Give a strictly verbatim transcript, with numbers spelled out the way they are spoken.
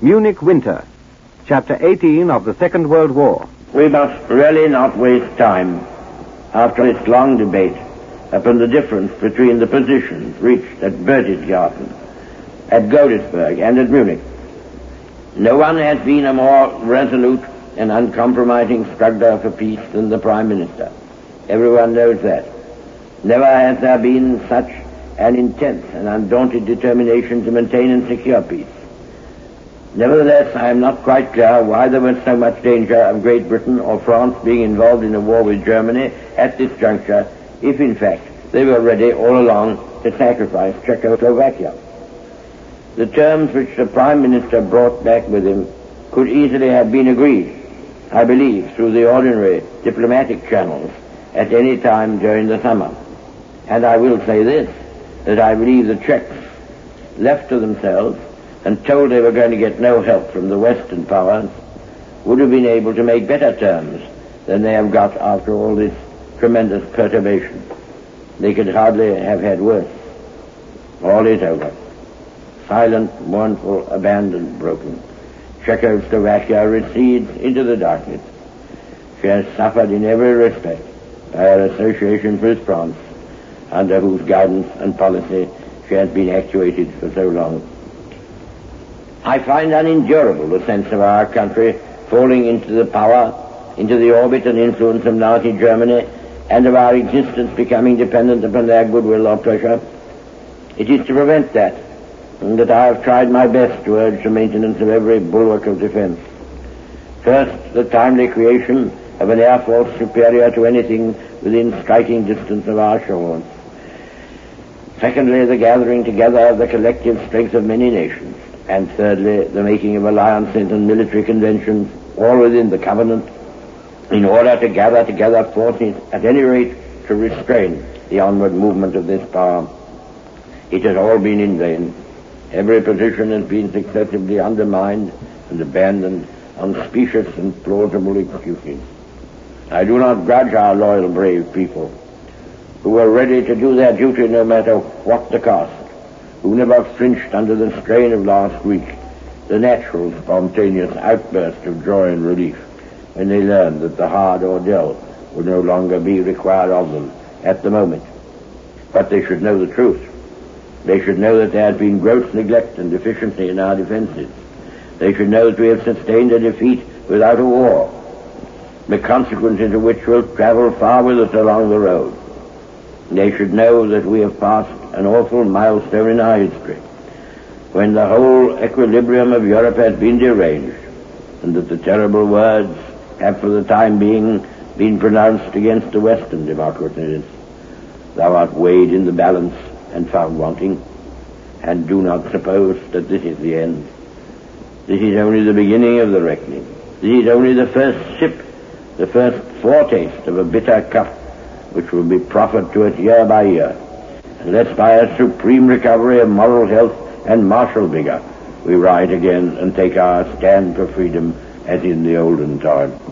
Munich Winter, Chapter eighteen of the Second World War. We must really not waste time after this long debate upon the difference between the positions reached at Berchtesgaden, at Godesberg, and at Munich. No one has been a more resolute and uncompromising struggler for peace than the Prime Minister. Everyone knows that. Never has there been such an intense and undaunted determination to maintain and secure peace. Nevertheless, I am not quite clear why there was so much danger of Great Britain or France being involved in a war with Germany at this juncture, if in fact they were ready all along to sacrifice Czechoslovakia. The terms which the Prime Minister brought back with him could easily have been agreed, I believe, through the ordinary diplomatic channels at any time during the summer. And I will say this, that I believe the Czechs, left to themselves and told they were going to get no help from the Western powers, would have been able to make better terms than they have got after all this tremendous perturbation. They could hardly have had worse. All is over. Silent, mournful, abandoned, broken. Czechoslovakia recedes into the darkness. She has suffered in every respect by her association with France, under whose guidance and policy she has been actuated for so long. I find unendurable the sense of our country falling into the power, into the orbit and influence of Nazi Germany, and of our existence becoming dependent upon their goodwill or pressure. It is to prevent that, and that I have tried my best to urge the maintenance of every bulwark of defense. First, the timely creation of an air force superior to anything within striking distance of our shores. Secondly, the gathering together of the collective strength of many nations. And thirdly, the making of alliances and military conventions, all within the covenant, in order to gather together forces, at any rate, to restrain the onward movement of this power. It has all been in vain. Every position has been successively undermined and abandoned on specious and plausible excuses. I do not grudge our loyal, brave people, who were ready to do their duty no matter what the cost, who never flinched under the strain of last week, the natural, spontaneous outburst of joy and relief when they learned that the hard ordeal would no longer be required of them at the moment. But they should know the truth. They should know that there has been gross neglect and deficiency in our defenses. They should know that we have sustained a defeat without a war, the consequences of which will travel far with us along the road. They should know that we have passed an awful milestone in our history, when the whole equilibrium of Europe has been deranged, and that the terrible words have for the time being been pronounced against the Western democracies. Thou art weighed in the balance and found wanting, and do not suppose that this is the end. This is only the beginning of the reckoning. This is only the first sip, the first foretaste of a bitter cup which will be proffered to us year by year, unless by a supreme recovery of moral health and martial vigor we rise again and take our stand for freedom as in the olden time.